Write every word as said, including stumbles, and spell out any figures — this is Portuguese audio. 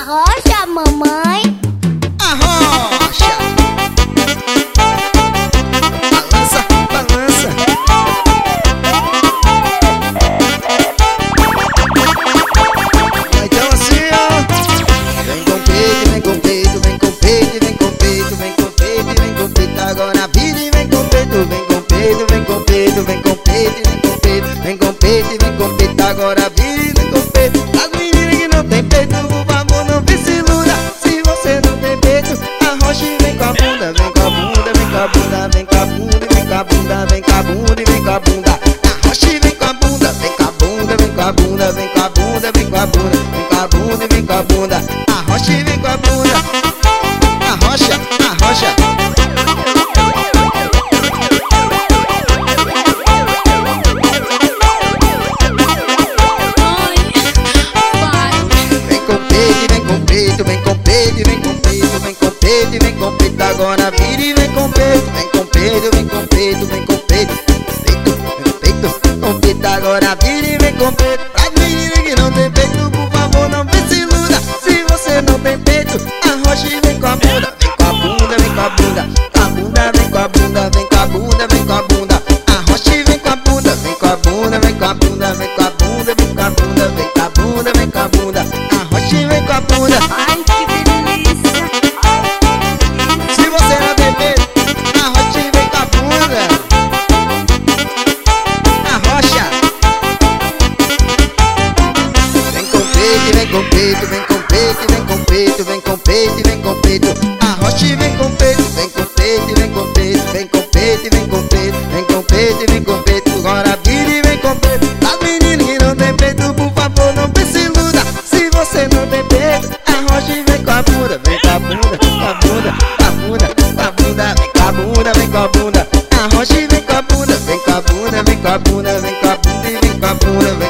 Arrocha, mamãe. Arrocha. Balança, balança. Então assim, ó. Vem com peito, vem com peito, vem com peito, vem com peito, vem com peito, vem com peito. Agora vira e vem com peito, vem com peito, vem com peito, vem com peito, vem com peito, vem com peito, vem com peito. Agora vira e vem com peito. As meninas que não tem peito, por favor, não vê se iluda. Se você não tem peito, arrocha e vem com a bunda, vem com a bunda, vem com a bunda, vem com a bunda, vem com a bunda, vem com a bunda e vem com a bunda. Arrocha e vem com a bunda, vem com a bunda, vem com a bunda, vem com a bunda, vem com a bunda, vem com a bunda e vem com a bunda. Arrocha e vem com a bunda. Arrocha, arrocha. Vem com peito, vem com peito, vem com peito, vem com peito. Agora vira e vem com peito, vem com peito, vem com peito, vem com peito, peito, vem com peito, com peito. Agora vira e vem com peito. As meninas que não tem peito, por favor, não vê se iluda. Se você não tem peito, arrocha e vem com a bunda, vem com a bunda, vem com a bunda, a bunda, vem com a bunda, vem com a bunda, vem com a bunda. Arrocha e vem com a bunda, vem com a bunda, vem com a bunda, vem com a bunda, vem com a bunda, vem com a bunda, vem com a bunda. Arrocha e vem com a bunda. Ai, que delícia. Se você não tem peito, arrocha e vem com a bunda. Arrocha. Vem com peito, vem com peito, vem com peito, vem com peito, vem com peito, vem com peito. Arrocha e vem com peito, vem com peito, vem com peito, vem com peito, vem com peito, vem com peito, vem com peito. Agora vira e vem com peito. As meninas que não tem peito, por favor, não se iluda. Se você não tem peito, arrocha e vem com a bunda, vem com a bunda, com a bunda, com a bunda, com a bunda, vem com a bunda, vem com a bunda. Arrocha e vem com a bunda, vem com a bunda, vem com a bunda, vem com a bunda e vem com a bunda.